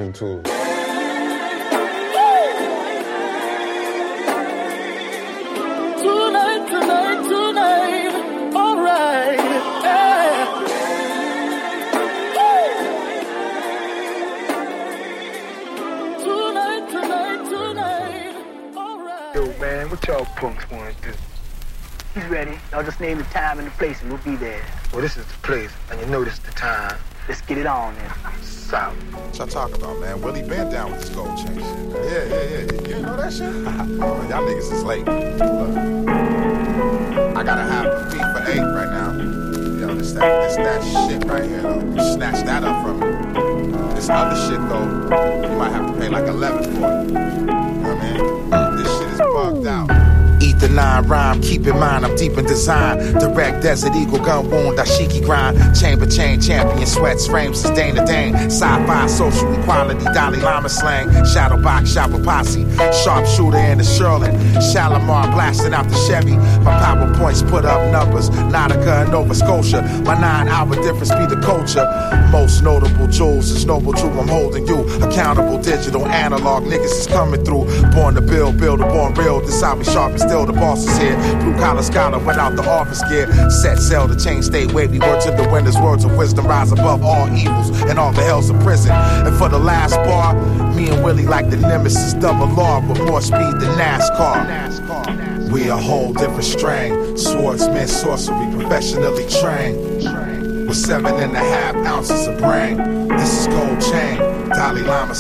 tuning to. Tonight, alright, yeah. Tonight, alright. Yo, man, what y'all punks want to do? He's ready. Y'all just name the time and the place and we'll be there. Well, this is the place, and you know this is the time. Let's get it on then. South. What y'all talking about, man? Willie been down with this gold chain shit. Yeah. You didn't know that shit? Y'all niggas is late. Look, I gotta have a beat for 8 right now. Yo, this that shit right here, though. You snatch that up from me. This other shit, though, you might have to pay like 11 for it. You know what I mean? This shit is bugged out. Eat the 9 rhyme, keep in mind I'm deep in design. Direct Desert Eagle, gun wound, dashiki grind. Chamber chain, champion, sweats, frames, sustain the dang. Sci-fi, social equality, Dalai Lama slang. Shadow box, shopper posse. Sharpshooter in the Sherlin. Shalimar blasting out the Chevy. My PowerPoints put up numbers. Nautica and Nova Scotia. My 9-hour difference be the culture. Most notable jewels is noble too. I'm holding you accountable, digital, analog. Niggas is coming through. Born to build a born real. This how we sharp and still the boss is here. Blue collar scholar went out the office gear. Set sail, the chain stay wavy. Word to the windows, words of wisdom rise above all evils and all the hells of prison. And for the last bar, me and Willie like the nemesis, double R with more speed than NASCAR. We a whole different strain. Swordsman, sorcery, professionally trained. With 7.5 ounces of brain. This is gold chain, Dalai Lama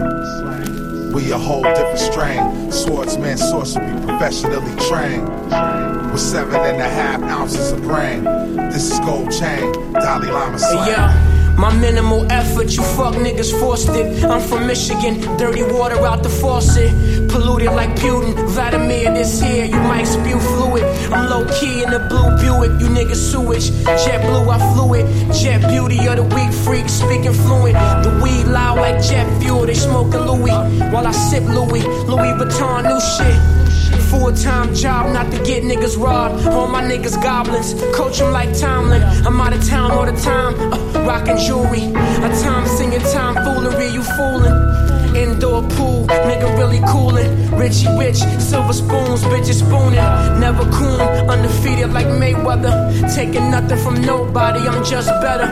slang. We a whole different strain. Swordsman, sorcery, professionally trained. With 7.5 ounces of brain. This is gold chain, Dalai Lama slang. Hey, yeah. My minimal effort, you fuck niggas forced it. I'm from Michigan, dirty water out the faucet. Polluted like Putin, Vladimir this here, you might spew fluid. I'm low key in the blue Buick, you niggas sewage. Jet blue, I flew it. Jet beauty of the weak freak, speaking fluent. The weed loud like jet fuel, they smoking Louis. While I sip Louis Vuitton, new shit. Full-time job, not to get niggas robbed. All my niggas goblins, coach them like Tomlin. I'm out of town all the time, rockin' jewelry. A time singing time foolery, you foolin'. Indoor pool, nigga really coolin'. Richie rich, silver spoons, bitches spoonin'. Never coon, undefeated like Mayweather. Taking nothing from nobody, I'm just better.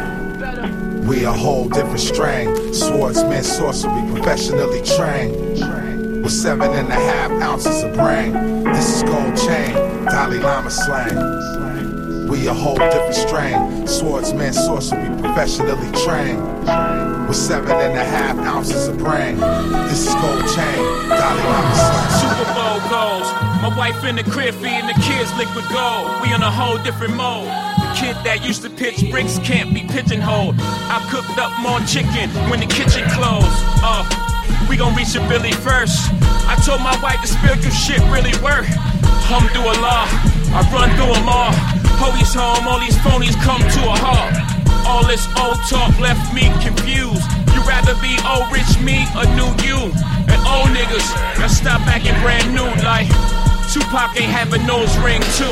We a whole different strain. Swordsman, sorcery, professionally trained. With 7.5 ounces of brain. This is gold chain, Dalai Lama slang. We a whole different strain. Swordsman, sorcery, professionally trained. With 7.5 ounces of brain. This is gold chain, Dalai Lama slang. Super Bowl goals. My wife in the crib feeding the kids liquid gold. We on a whole different mode. The kid that used to pitch bricks can't be pigeonholed. I cooked up more chicken when the kitchen closed. We gon' reach a Billy first. I told my wife the spiritual shit really work. Alhamdulillah, I run through them all. Police home, all these phonies come to a halt. All this old talk left me confused. You rather be old rich me or new you? And old niggas, y'all stop acting brand new like Tupac ain't have a nose ring too.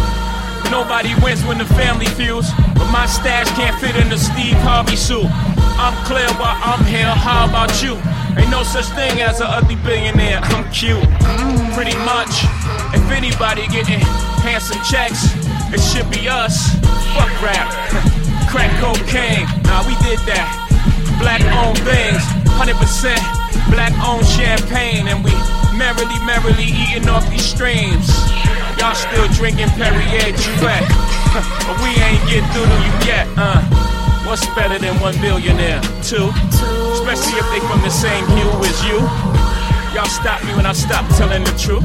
Nobody wins when the family feuds, but my stash can't fit in the Steve Harvey suit. I'm clear while I'm here, how about you? Ain't no such thing as an ugly billionaire, I'm cute. Pretty much, if anybody getting handsome checks, it should be us. Fuck rap, crack cocaine, nah we did that. Black owned things, 100% black owned champagne. And we merrily eating off these streams. Y'all still drinking Perrier Jouet, but we ain't get through to you yet, What's better than one billionaire? Two. Especially if they from the same hue as you. Y'all stop me when I stop telling the truth.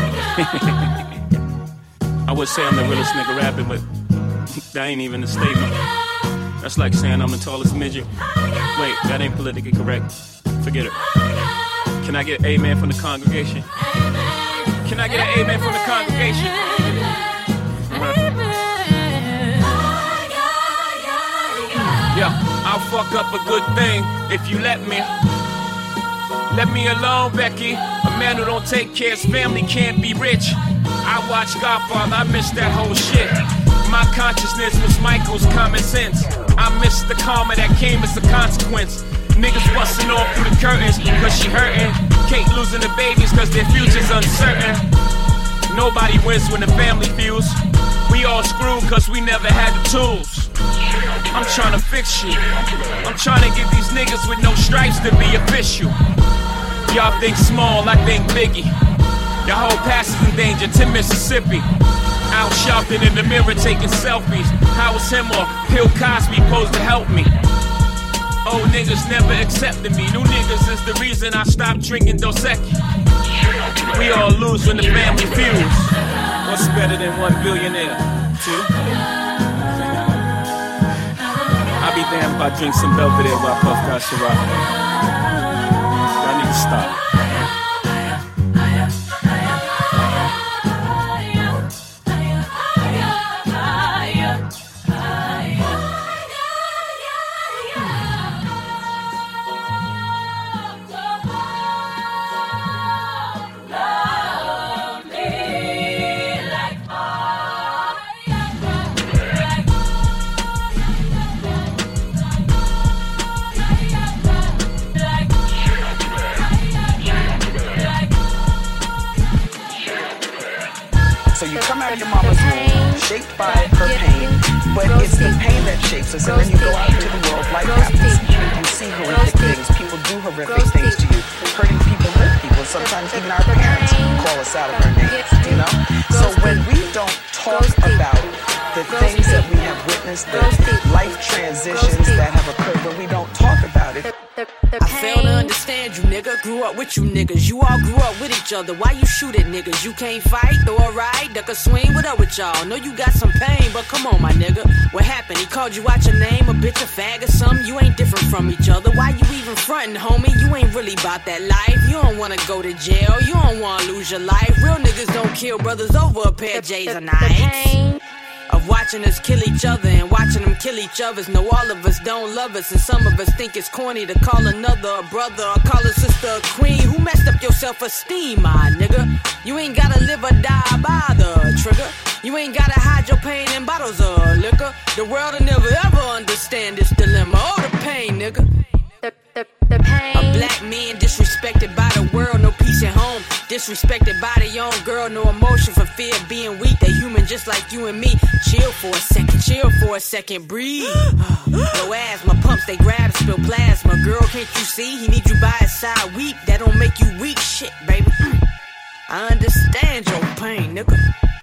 I would say I'm the realest nigga rapping, but that ain't even a statement. That's like saying I'm the tallest midget. Wait, that ain't politically correct. Forget it. Can I get an amen from the congregation? Can I get an amen from the congregation? Yeah, I'll fuck up a good thing if you let me. Let me alone, Becky. A man who don't take care of his family can't be rich. I watched Godfather, I missed that whole shit. My consciousness was Michael's common sense. I missed the karma that came as a consequence. Niggas busting off through the curtains cause she hurting. Kate losing the babies cause their future's uncertain. Nobody wins when the family feuds. We all screwed cause we never had the tools. I'm trying to fix shit. I'm trying to get these niggas with no stripes to be official. Y'all think small, I think Biggie. Your whole past is in danger, to Mississippi. Out shouting in the mirror, taking selfies. How was him or Bill Cosby supposed to help me? Old niggas never accepted me. New niggas is the reason I stopped drinking Dos Equis. We all lose when the family feuds. What's better than one billionaire? Two? I'll be damned if I drink some Belvedere while Puff got Ciroc. I need to stop. Your mama's womb, shaped by her pain, but it's the pain that shapes us. And then you go out into the world, life happens. You see horrific things. People do horrific things to you. Hurting people hurt people. Sometimes even our parents call us out of our names, you know? So when we don't talk about the things that we have witnessed, the life transitions that have occurred, when we don't talk about it, I fail to understand you, nigga. Grew up with you niggas. You all grew up with each other. Why you shoot at niggas? You can't fight, throw a ride, duck a swing. What up with y'all? Know you got some pain, but come on, my nigga. What happened? He called you out your name, a bitch, a fag or something? You ain't different from each other. Why you even frontin', homie? You ain't really about that life. You don't wanna go to jail. You don't wanna lose your life. Real niggas don't kill brothers over a pair of J's or Nikes. Of watching us kill each other and watching them kill each other. No, all of us don't love us, and some of us think it's corny to call another a brother or call a sister a queen. Who messed up your self-esteem, my nigga? You ain't gotta live or die by the trigger. You ain't gotta hide your pain in bottles of liquor. The world will never ever understand this dilemma. Oh, the pain, nigga. The pain. A black man disrespected by the world, no peace at home. Disrespected by the young girl, no emotion for fear of being weak. They human just like you and me. Chill for a second, breathe. No asthma, pumps, they grab, spill plasma. Girl, can't you see? He need you by his side, weak. That don't make you weak, shit, baby. I understand your pain, nigga.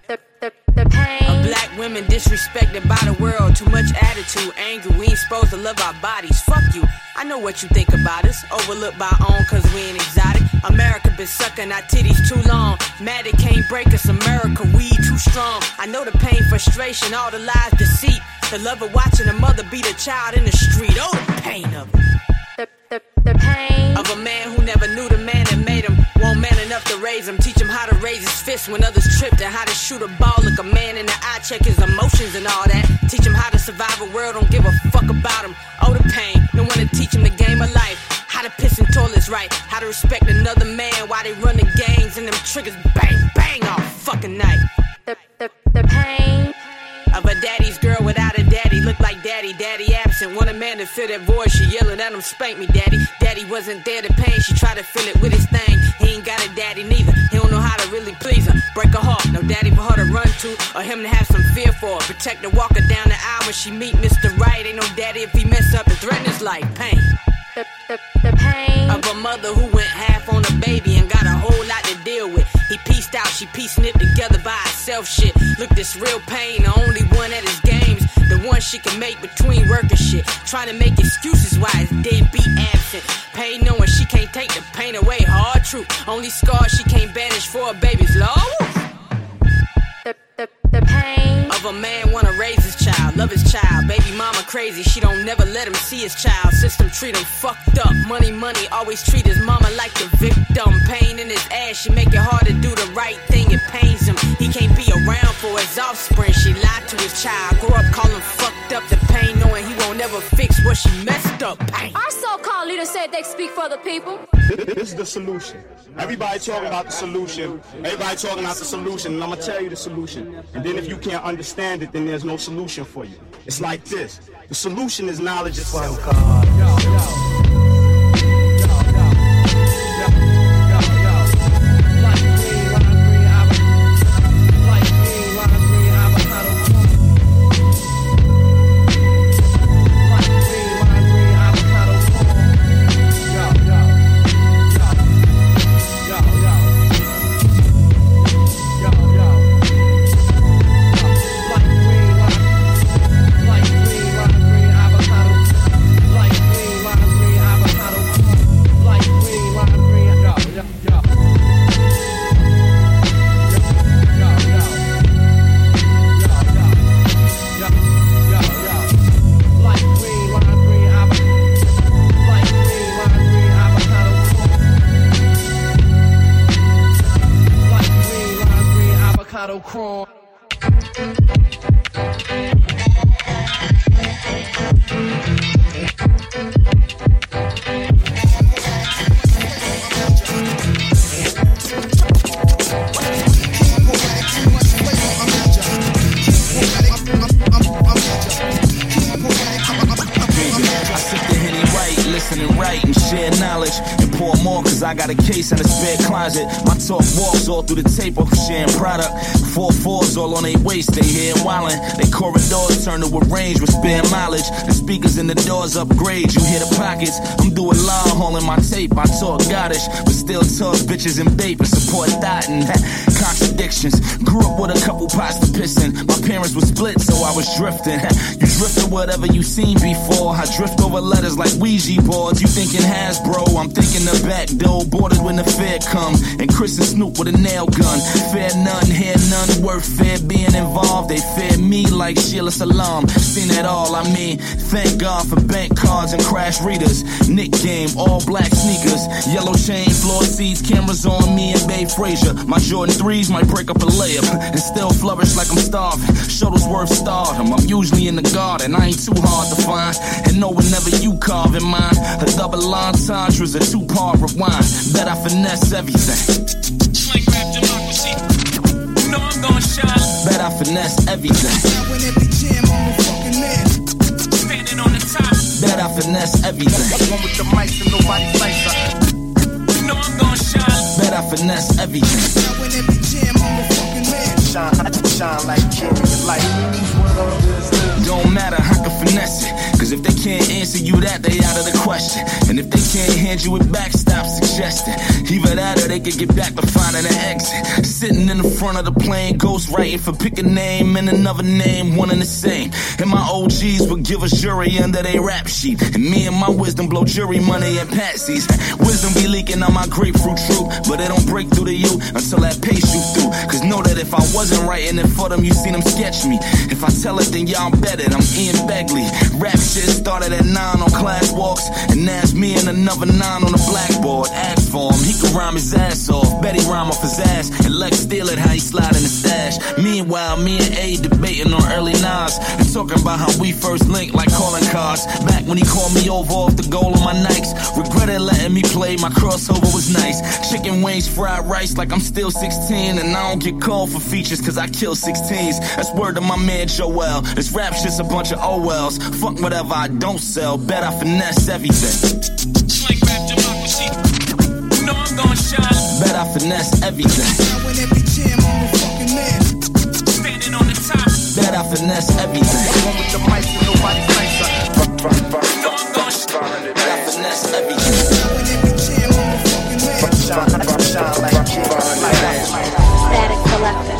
The pain. A black women disrespected by the world. Too much attitude, anger. We ain't supposed to love our bodies. Fuck you. I know what you think about us. Overlooked by own cause we ain't exotic. America been sucking our titties too long. Mad it can't break us. America, we too strong. I know the pain, frustration, all the lies, deceit. The love of watching a mother beat a child in the street. Oh, the pain of it. The pain of a man who never knew the man that made him. Won't man enough to raise him. Teach him how to raise his fist when others tripped, and how to shoot a ball. Look a man in the eye, check his emotions and all that. Teach him how to survive a world, don't give a fuck about him. Oh, the pain. No one to teach him the game of life. How to piss in toilets right. How to respect another man while they running gangs and them triggers bang, bang all fucking night. The pain of a daddy's girl without a daddy. Look like daddy absent. Want a man to fill that void. She yelling at him, spank me, daddy. Daddy wasn't there to pain. She tried to fill it with his thing. He ain't got a daddy neither. He don't know how to really please her. Break her heart. No daddy for her to run to, or him to have some fear for her. Protect her, walk her down the aisle when she meet Mr. Right. Ain't no daddy if he mess up and threaten his life. Pain. The pain of a mother who went half on a baby and got a whole lot to deal with. He pieced out, she piecing it together by herself. Shit, look, this real pain, the only one at his games, the one she can make between work and shit. Trying to make excuses why his deadbeat absent. Pain knowing she can't take the pain away. Hard truth, only scars she can't banish for her baby's love. The pain of a man wanna raise his child, love his child. Baby mama crazy, she don't never let him see his child. System treat him fucked up. Money, always treat his mama like the victim. Pain in his ass, she make it hard to do the right thing. It pains him, he can't be around for his offspring. She lied to his child, grew up calling fucked up. The pain knowing he won't ever fix what she messed up. Pain. Our so-called leaders said they speak for the people. This is the solution. Everybody talking about the solution. Everybody talking about the solution, and I'm gonna tell you the solution. And then if you can't understand it, then there's no solution for you. It's like this. The solution is knowledge itself. crawl. And write and share knowledge and pour more cause I got a case in a spare closet. My talk walks all through the tape of sharing product. 4-4s all on their waist, they here wildin'. They corridors turn to a range with spare mileage. The speakers in the doors upgrade, you hear the pockets. I'm doing long hauling my tape, I talk goddish, but still talk bitches and bape and support that and contradictions. Grew up with a couple pots to piss in. My parents were split, so I was drifting. You drifting whatever you seen before. I drift over letters like Ouija boards. You thinking Hasbro, I'm thinking the back door. Borders when the fair come. And Chris and Snoop with a nail gun. Fair none, hear none, worth fair being involved. They fear me like Sheila Salam. Seen it all, I mean, thank God for bank cards and crash readers. Nick game, all black sneakers. Yellow chain, floor seats, cameras on me and Babe Frazier. My Jordan 3s might break up a layup and still flourish like I'm starving. Shuttlesworth stardom, I'm usually in the garden. I ain't too hard to find. And know whenever you carve in mine, a double entendre's a two-part rewind. Bet I finesse everything. Like rap democracy. You know I'm gonna shine. Bet I finesse everything. Standing on the top. Bet I finesse everything. One with the mics and nobody likes her. You know I'm gonna shine. Bet I finesse everything. Shine like king in your life. Don't matter, I can finesse it. Cause if they can't answer you that, they out of the question. And if they can't hand you it back, stop suggesting. Either that or they could get back to finding an exit. Sitting in the front of the plane, ghost writing for pick a name and another name, one and the same. And my OGs would give us jury under their rap sheet. And me and my wisdom blow jury money at Patsy's. Wisdom be leaking on my grapefruit truth, but they don't break through to you until that pace you through. Cause know that if I wasn't writing it for them, you seen them sketch me. If I tell it, then y'all bet it. I'm Ian Begley. Rap shit started at 9 on class walks, and now it's me and another 9 on the blackboard. Ask for him, he can rhyme his ass off. Bet he rhyme off his ass, and Lex steal it how he slide in the stash. Meanwhile, me and A debating on early Nas and talking about how we first linked like calling cards. Back when he called me over off the goal on my Nikes. Regretted letting me play, my crossover was nice. Chicken wings, fried rice like I'm still 16, and I don't get called for features cause I kill 16s. That's word to my man Joel. This rap shit's a bunch of OLs. Fuck whatever I don't sell, bet I finesse everything. Like rap democracy. You know I'm gonna shine. Bet I finesse everything. Standing on the top. Bet I finesse everything. One with the mics and nobody likes her. You know I'm gonna shine. Bet I finesse everything. Shine like king. Static Selector.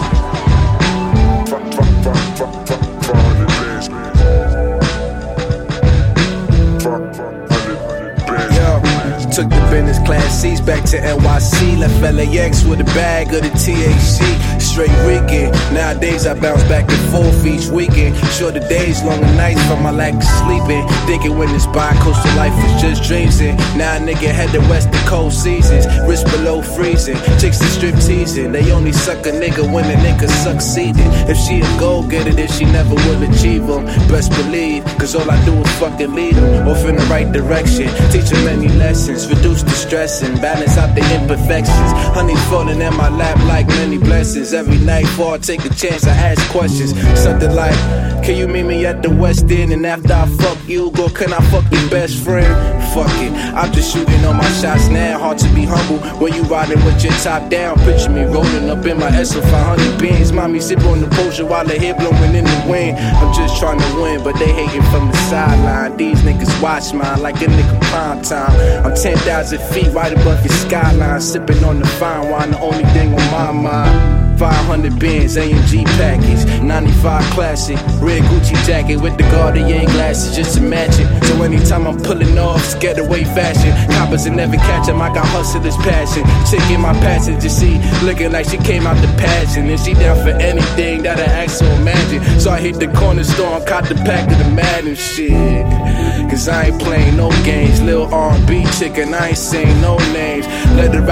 Took the business class seats back to NYC. Left LAX with a bag of the THC. Straight weekend. Nowadays I bounce back and forth each weekend. Shorter days, longer nights from my lack of sleeping. Thinking when this bi-coastal life was just dreams. And now a nigga head to west the cold seasons. Wrist below freezing. Chicks that strip teasing. They only suck a nigga when the nigga succeeding. If she a go-getter, then she never will achieve them. Best believe, cause all I do is fucking lead them off in the right direction. Teach them many lessons. Reduce the stress and balance out the imperfections. Honey's falling in my lap like many blessings. Every night before I take a chance, I ask questions. Something like, can you meet me at the West End? And after I fuck you, go, can I fuck your best friend? Fuck it, I'm just shooting all my shots now. Hard to be humble when you riding with your top down. Picture me rolling up in my SL500 beans. Mommy sip on the potion while the hair blowing in the wind. I'm just trying to win, but they hating from the sideline. These niggas watch mine like a nigga prime time. I'm 10,000 feet right above your skyline. Sipping on the fine wine, the only thing on my mind. 500 bins, AMG package, 95 classic, red Gucci jacket with the Guardian glasses just to match it. So anytime I'm pulling off, it's getaway fashion. Coppers will never catch him, I got hustler's passion. Chick in my passenger seat, looking like she came out the passion. And she down for anything that I ask to imagine. So I hit the corner store and caught the pack of the Madden shit. Cause I ain't playing no games, Lil R&B chicken, I ain't saying no names. Let her rock the mic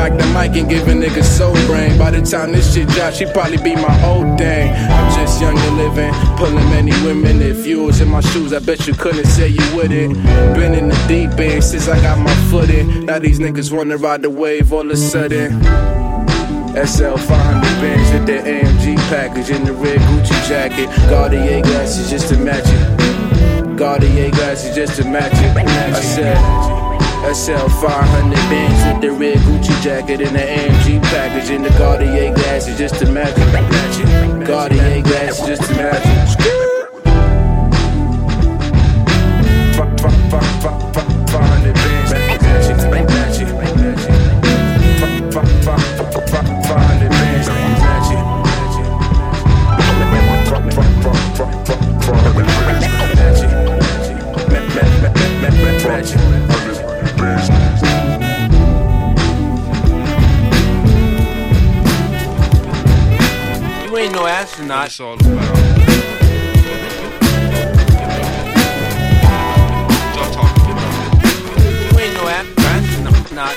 mic and give a nigga soul brain. By the time this shit drops, she probably be my old dame. I'm just young and living, pulling many women. If you was in my shoes, I bet you couldn't say you wouldn't. Been in the deep end since I got my foot in. Now these niggas wanna ride the wave all of a sudden. SL 500 bands with the AMG package in the red Gucci jacket. Cartier glasses just to match it. Cartier glasses just to match it. I said SL 500 bands with the red Gucci jacket and the AMG package in the Cartier glasses just to match it. Cartier glasses just to match it. 500 bands, match it, match it. 500 bands, match it. You ain't no astronaut. It's all about. Y'all talking about it. You ain't no astronaut. Not.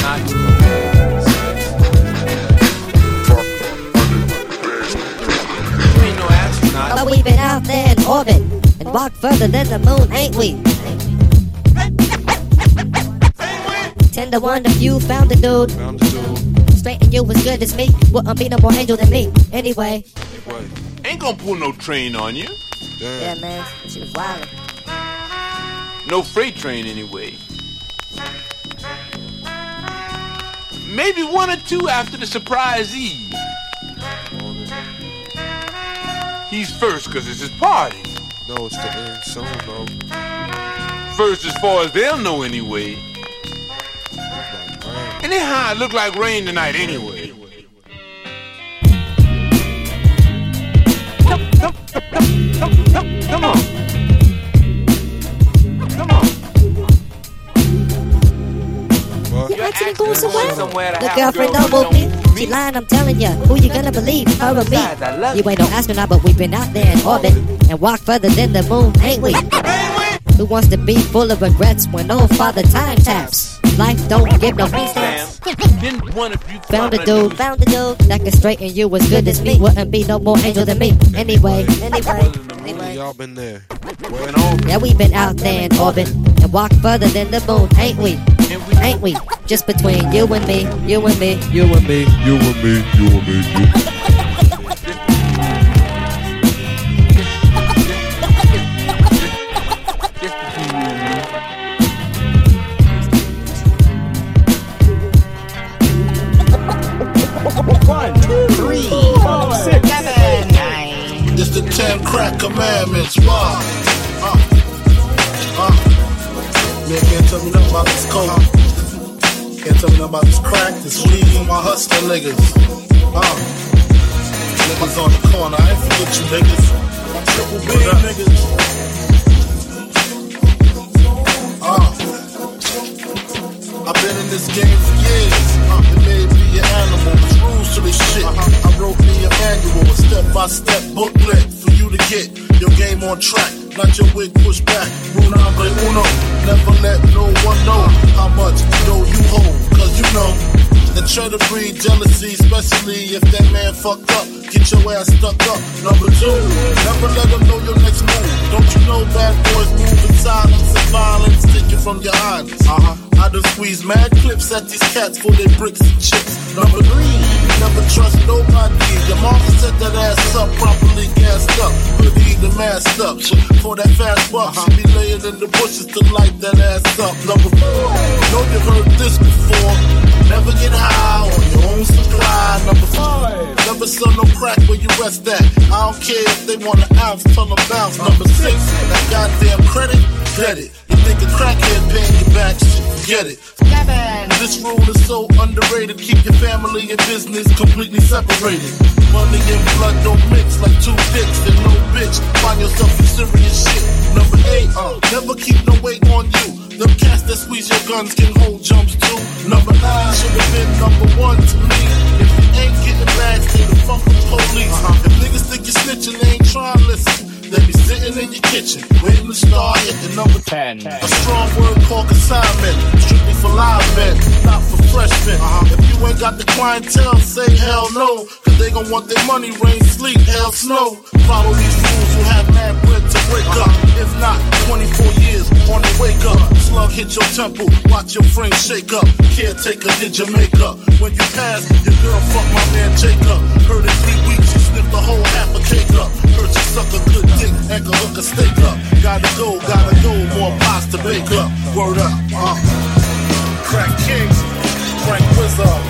You ain't no astronaut. But we've been out there in orbit and walked further than the moon, ain't we? 10 to 1 if you found a dude. Straight and you as good as me. Wouldn't be no more angel than me. Anyway. Ain't gonna pull no train on you. Yeah, man. She was wild. No freight train anyway. Maybe 1 or 2 after the surprise Eve. He's first cause it's his party. No, it's the end song, though. First as far as they'll know anyway. Anyhow, it look like rain tonight anyway. Come on. You're actually going somewhere? The girlfriend don't move me. She lying, I'm telling ya. Who you gonna believe, her or me? You ain't no astronaut, but we've been out there in orbit and walked further than the moon, ain't we? Who wants to be full of regrets when no father time taps? Life don't give no peace. Found a dude that can straighten you as good as me. Wouldn't be no more angel than me. Anyway. Y'all been there. Yeah, we been out there in orbit and walked further than the moon, ain't we? Ain't we? Just between you and me, you and me, you and me, you and me, you and me, you. It's the 10 crack commandments. Why? Man, can't tell me nothing about this coke. Can't tell me nothing about this crack, this weed, my hustler niggas. Niggas on the corner, I ain't forget you niggas. Triple B niggas. I've been in this game for years. It made me an animal. There's rules to this shit. I wrote me a manual, a step-by-step booklet for you to get your game on track. Not your wig pushed back. Rule number uno. Never let no one know how much dough you hold. Cause you know that try to breed jealousy, especially if that man fucked up. Get your ass stuck up. Number 2, never let them know your next move. Don't you know bad boys move in silence and violence, take it from your eyes. I done squeeze mad clips at these cats for their bricks and chips. Number 3, never trust nobody. Your mama set that ass up, properly gassed up. Hoodie the masked up. For that fast buck, she be laying in the bushes to light that ass up. Number 4, know you've heard this before. Never get high on your own supply. Number 5, never sell no crack where you rest at. I don't care if they want an ounce, tell them bounce. Number 6, that goddamn credit, get it. You think a crackhead paying you back, shit, forget it. This rule is so underrated. Keep your family and business completely separated. Money and blood don't mix like 2 dicks and no bitch. Find yourself in serious shit. Number 8, never keep no weight on you. Them cats that squeeze your guns can hold jumps too. Number 9 should have been number 1 to me. If you ain't getting bags, then the fucking police. If niggas think you're snitching, they ain't trying to listen. They be sitting in your kitchen, waiting to start hitting number 10. A strong word called consignment, strictly for live men, not for freshmen. If you ain't got the clientele say hell no, cause they gon' want their money, rain, sleep, hell, snow. Follow these rules, you have mad bread to wake up. If not, 24 years on the wake up. Slug hit your temple, watch your frame shake up. Caretaker did your makeup. When you pass, your girl fuck my man Jacob. Heard in 3 weeks, you sniffed the whole half a cake up. Heard you suck a good dick and can hook a steak up. Gotta go, more pots to bake up. Word up, Crack Kings, Frank Wizard.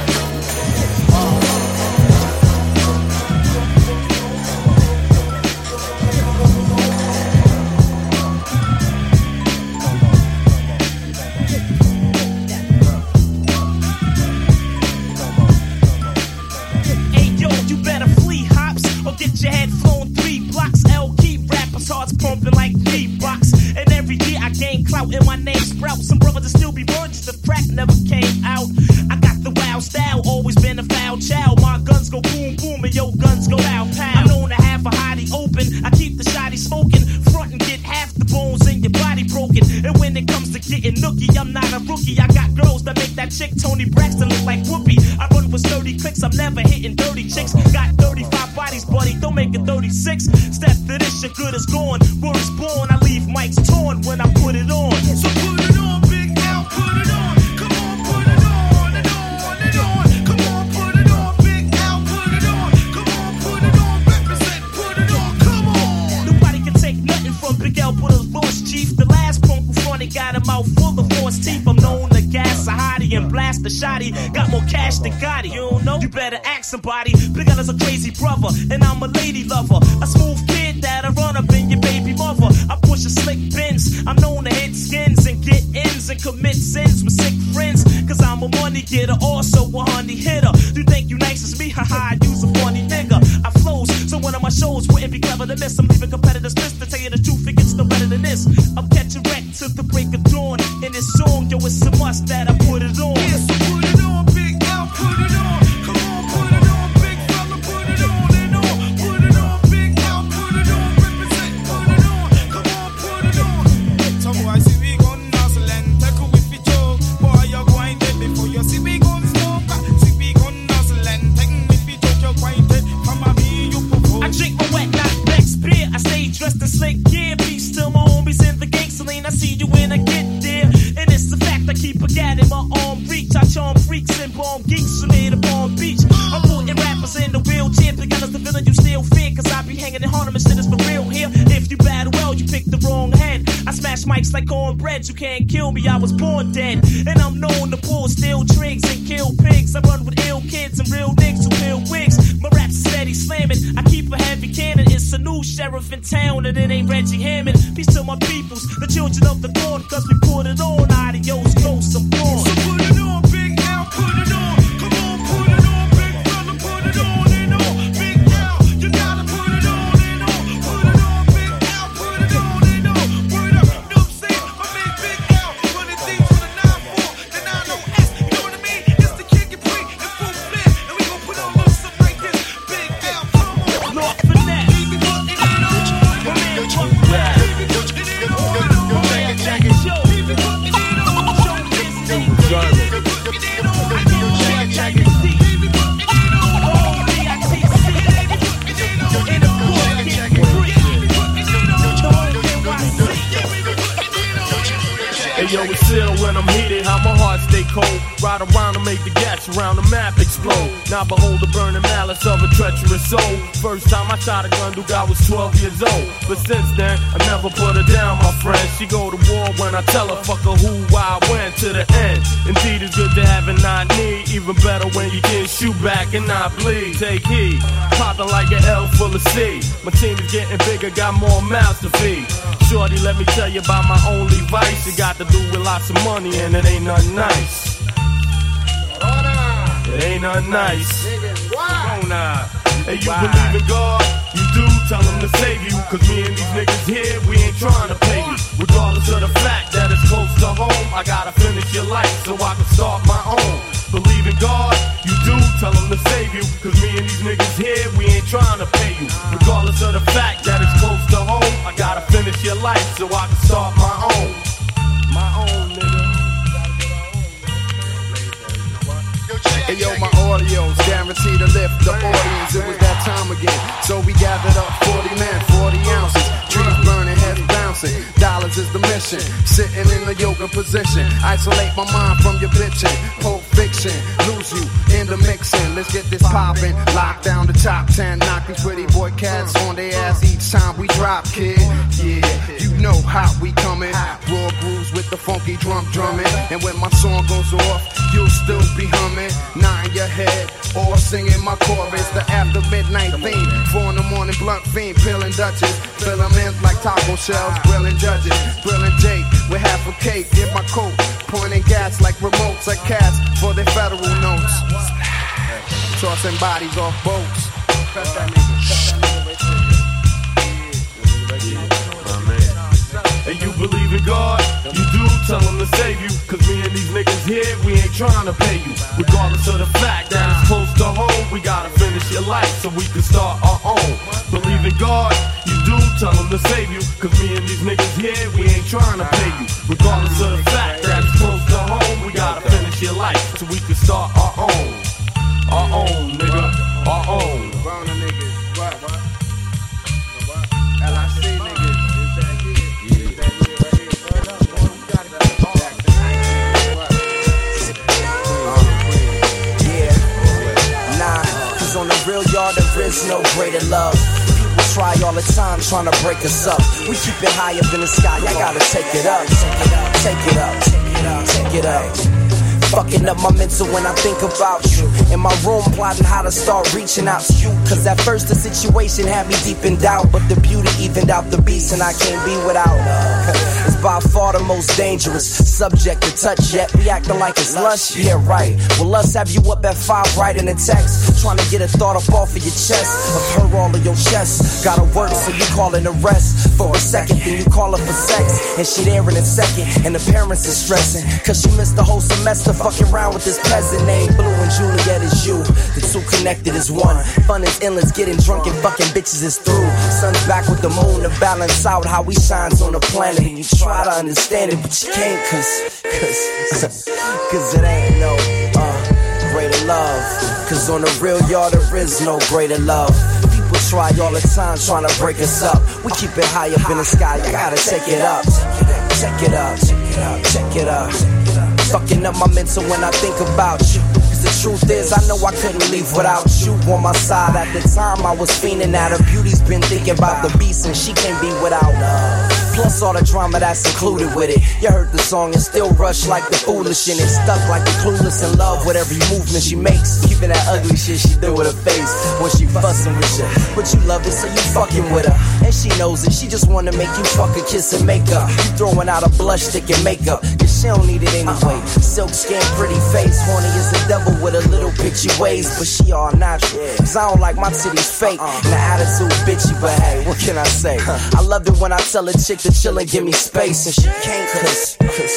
Get your head flown 3 blocks. L keep rappers hearts pumping like beatbox. And every year I gain clout and my name sprouts. Some brothers that still be virgins, the crack never came out. I got the wild style, always been a foul child. My guns go boom boom and your guns go pow pow. I'm known to have a hottie open. I keep the shotty smoking. Front and get half the bones in your body broken. And when it comes to getting nookie, I'm not a rookie. I got girls that make that chick Tony Braxton look like Whoopi. I run with 30 clicks, I'm never hitting dirty chicks. Got 35 bodies, buddy, don't make it 36. Step to this, your good is gone. Word is born, I leave mics torn when I put it on. So put it on, Big L, put it on. Come on, put it on and on and on. Come on, put it on, Big L, put it on. Come on, put it on, represent, put it on, come on. Nobody can take nothing from Big L, but a lost chief. The last punk who fronted got a mouth full of false teeth. I'm known to gas a hottie and blast a shotty. Got more cash than Gotti, you don't know? You better ask somebody. Big L is a crazy brother, and I'm a lady lover. A smooth kid that'll run up in your baby mother. I push a slick Benz. I'm known to hit skins and get ends and commit sins with sick friends. Cause I'm a money getter, also a honey hitter. You think you nice as me? Haha, you's a funny nigga. I flows, so one of my shows wouldn't be clever to miss. I'm leaving competitors pissed. To tell you the truth, it gets no better than this. I'm catching wreck till the break of dawn. In this song, yo, it's a must that I put it on. Yeah, so put it on, Big L, put it on. Come on, put it on, big fella, put it on and on. Put it on, Big L, put it on, represent, put it on. Come on, put it on. Some boy see we gon' nuzzle and take a whiffy joke. Boy, you're going dead before you see we gon' smoke. See we gon' nuzzle and take a whiffy joke. You're going dead from a me, you propose. I drink my wet, not Beck's beer. I stay dressed in slick gear. Peace to my homies in the gang. Celine, I see you when I get there. And it's a fact, I keep a gat in my arm reach. I charm freaks and bomb geeks from here to Palm Beach. I'm putting rappers in the wheelchair. Because the villain you still fear. Cause I be hanging in Harlem and shit is for real here. If you battle well, you pick the wrong head. I smash mics like cornbread. You can't kill me, I was born dead. And I'm known to pull steel trigs and kill pigs. I run with ill kids and real niggas who wear wigs. My rap's steady slamming. I keep a heavy cannon. It's a new sheriff in town and it ain't Reggie Hammond. Peace to my peoples, the children of the dawn. Cause we put it on, adios, ghost, I'm gone. So put it on, Big L, put it on. Come on, put it on, big fella, put it on and on. Big L, you gotta put it on and on. Put it on, Big L, put it on and on. Word up, you know what I'm saying? My man Big L, running things with a 9-4, the 9-0-S, you know what I mean? It's the King and Pre and full flip, and we gon' put on a little something like this. Big L, come on. Lord Finesse, baby, put it on. My man, fuck that. Baby, put it on. Check it, show. Baby, put it on. Show this thing. Baby, put it on. I know check it, see. Baby, put it on. Oh, B-I-T-C. Baby, put it on. In the court, get free. Baby, put it on. The whole NYC. Baby, put it on. Hey yo, it's ill when I'm heated, how my heart stay cold. Ride around to make the gas around the map explode. Now behold the burning malice of a treacherous soul. First time I shot a gun, dude, I was 12 years old. But since then, I never put her down, my friend. She go to war when I tell her, fuck her who, why, when, to the end. Indeed, it's good to have and not need. Even better when you can shoot back and not bleed. Take heed, popping like an L full of C. My team is getting bigger, got more mouths to feed. Shorty, let me tell you about my only vice. It got to do with lots of money and it ain't nothing nice. It ain't nothing nice. Hey, you believe in God? You do, tell him to save you. Cause me and these niggas here, we ain't trying to pay you. Regardless of the fact that it's close to home, I gotta finish your life so I can start my own. Believe in God? You do, tell him to save you. Cause me and these niggas here, we ain't trying to pay you. Regardless of the fact that it's close to home, I gotta finish your life so I can start my own. My own, nigga. Hey yo, my audio's guaranteed to lift the audience. It was that time again. So we gathered up 40 men, 40 ounces. Trees burning, heads bouncing. Dollars is the mission. Sitting in the yoga position. Isolate my mind from your bitching. Pulp fiction. Lose you in the mixing. Let's get this poppin'. Lock down the top 10. Knock these pretty boy cats on their ass each time we drop, kid. Yeah, you know how we coming. Raw grooves with the funky drumming. And when my song goes off, you'll still be humming. Nodding your head or singing my chorus. The after midnight theme. 4 in the morning blunt fiend. Peeling Dutchess. Fill them in like taco shells. Grilling judges. Grilling Jake with half a cake in my coat. Pointing gas like remotes like cats for their federal notes. Tossing bodies off boats. And you believe in God? You do, tell him to save you. Cause me and these niggas here, we ain't trying to pay you. Regardless of the fact that it's close to home, we gotta finish your life so we can start our own. Believe in God? You do, tell him to save you. Cause me and these niggas here, we ain't trying to pay you. Regardless of the fact that it's close to home, we gotta finish your life so we can start our own. Our own, nigga. Our own. Burner niggas. What? LIC niggas. On the real yard, there is no greater love. People try all the time trying to break us up. We keep it high up in the sky, I gotta take it up. Take it up, take it up, take it up, take it up. Fucking up my mental when I think about you. In my room plotting how to start reaching out to you. Cause at first the situation had me deep in doubt, but the beauty evened out the beast and I can't be without. It's by far the most dangerous subject to touch, yet we acting like it's lush. Yeah, right. Will us have you up at 5 writing a text, trying to get a thought up off of your chest, of her all of your chest. Gotta work so you call it a rest for a second, then you call her for sex, and she there in a second, and the parents are stressing cause she missed the whole semester fucking around with this peasant named Blue, and Juliet is you. The two connected as one. Fun is endless, getting drunk and fucking bitches is through. Sun's back with the moon to balance out how we shines on the planet. And you try to understand it, but you can't cause it ain't no greater love. Cause on the real yard there is no greater love. People try all the time trying to break us up. We keep it high up in the sky, you gotta take it up. Check it up, check it up, check it up. Fucking up my mental when I think about you. Cause the truth is, I know I couldn't leave without you on my side. At the time, I was fiending at her beauty's been thinking about the beast, and she can't be without love. Plus all the drama that's included with it. You heard the song and still rush like the foolish, and it's stuck like the clueless in love with every movement she makes. Keeping that ugly shit she do with her face when she fussing with you. But you love it, so you fucking with her, and she knows it. She just wanna make you fuck her, kiss and make up. You throwing out a blush stick and makeup, cause she don't need it anyway. Silk skin, pretty face, horny as the devil with a little bitchy ways, but she all natural. Cause I don't like my titties fake, and the attitude bitchy, but hey, what can I say? I love it when I tell a chick to chill and give me space, and she can't cause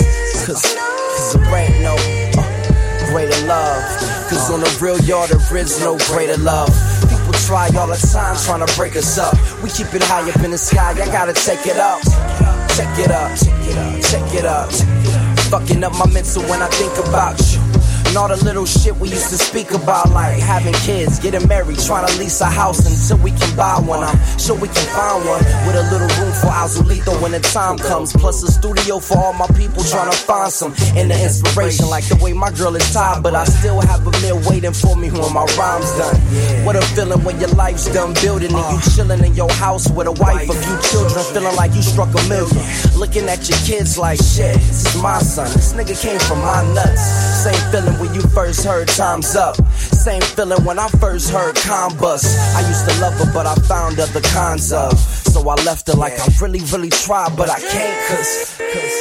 there ain't no greater love. Cause on the real yard there is no greater love. People try all the time trying to break us up. We keep it high up in the sky, I gotta take it up. Check it up, check it up, check it up. Fucking up my mental when I think about you. And all the little shit we used to speak about, like having kids, getting married, trying to lease a house until we can buy one. I'm sure we can find one with a little room for Azulito when the time comes. Plus a studio for all my people trying to find some inner inspiration. Like the way my girl is tired, but I still have a meal waiting for me when my rhyme's done. What a feeling when your life's done building and you chilling in your house with a wife, a few children, feeling like you struck a million. Looking at your kids like, shit, this is my son. This nigga came from my nuts. Same feeling when you first heard Time's Up. Same feeling when I first heard Combust. I used to love her, but I found other kinds of. So I left her like I really, really tried, but I can't cause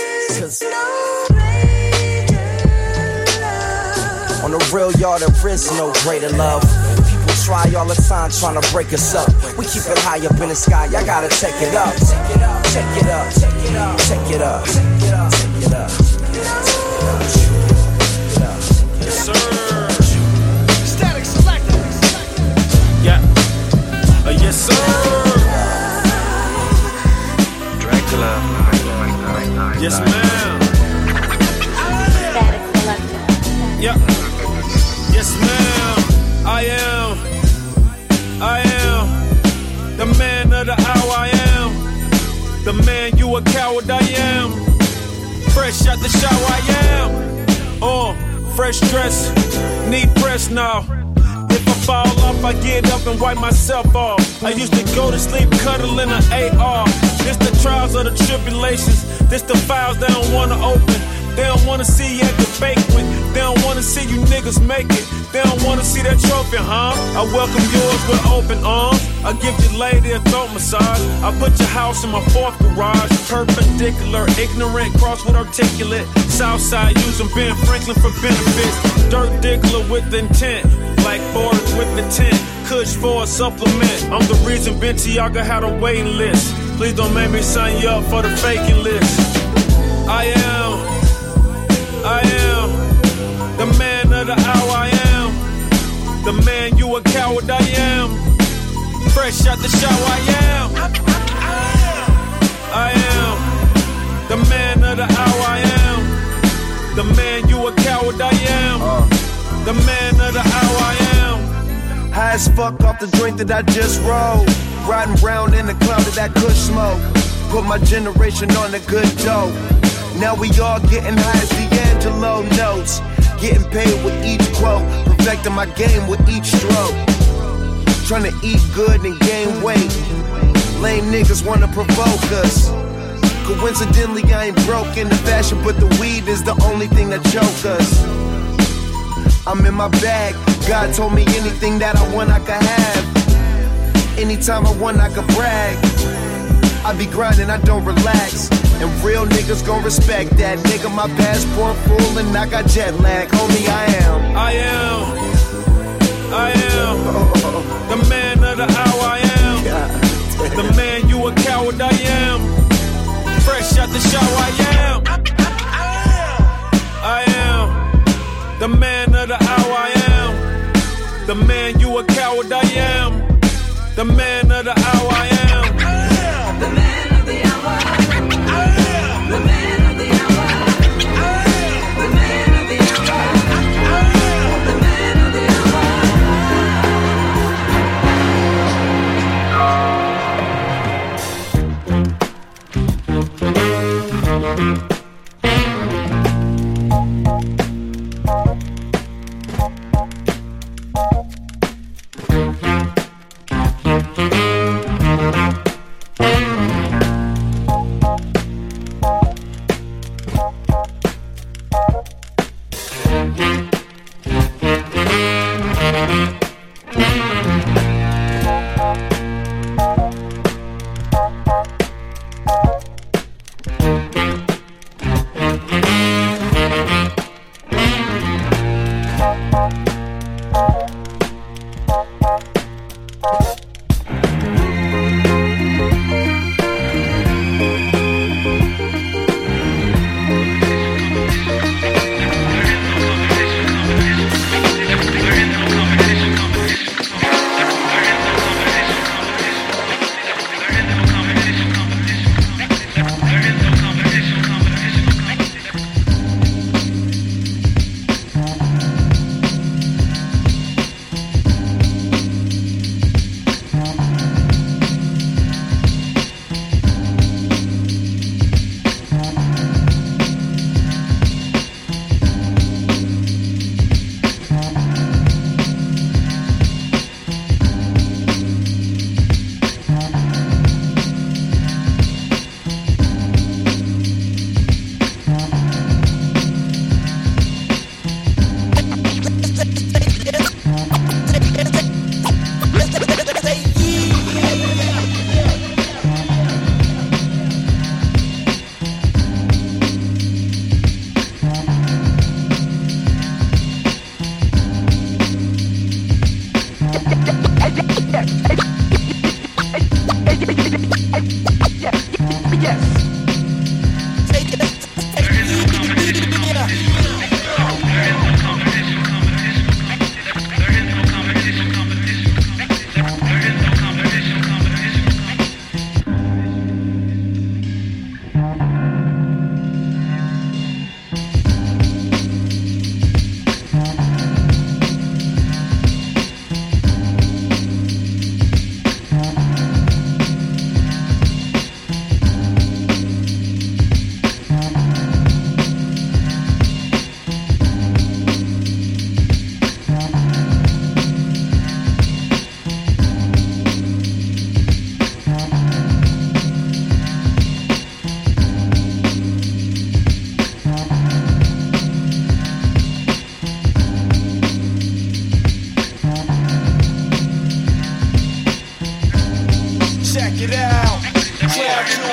on the real yard there is no greater love. People try all the time trying to break us up. We keep it high up in the sky, I gotta take it up. Check it up, check it up, check it up, check it up, check it up. Yes, sir. Static Selector. Yeah. Yes, sir. Dracula. Yes, ma'am. Static Selector. Yeah. Yes, ma'am. you a coward, I am. Fresh out the shower, I am. Fresh dress, need press now. If I fall off, I get up and wipe myself off. I used to go to sleep cuddling an AR. This the trials of the tribulations. This the files they don't wanna open. They don't wanna see you at the banquet. They don't wanna see you niggas make it. They don't wanna see that trophy, huh? I welcome yours with open arms. I give your lady a throat massage. I put your house in my fourth garage. Perpendicular, ignorant, cross with articulate. Southside using Ben Franklin for benefits. Dirt diggler with intent. Black borders with the tent. Kush for a supplement. I'm the reason Bentiaga had a waiting list. Please don't make me sign you up for the faking list. I am the man of the hour, I am. The man, you a coward, I am. Fresh out the shower, I am. I am the man of the hour, I am. The man, you a coward, I am. The man of the hour, I am. High as fuck off the joint that I just rolled. Riding round in the cloud of that kush smoke. Put my generation on a good dope. Now we all getting high as D'Angelo notes. Getting paid with each quote. Perfecting my game with each stroke. Trying to eat good and gain weight. Lame niggas wanna provoke us. Coincidentally, I ain't broke into fashion, but the weed is the only thing that choke us. I'm in my bag. God told me anything that I want, I could have. Anytime I want, I could brag. I be grinding, I don't relax. And real niggas gon' respect that. Nigga, my passport full and I got jet lag. Homie, I am the man of the hour, I am. The man, you a coward, I am. Fresh out the shower, I am. I am the man of the hour, I am. The man, you a coward, I am. The man of the hour, I am. The man of the hour. The man of the hour. The man of the hour. The man of the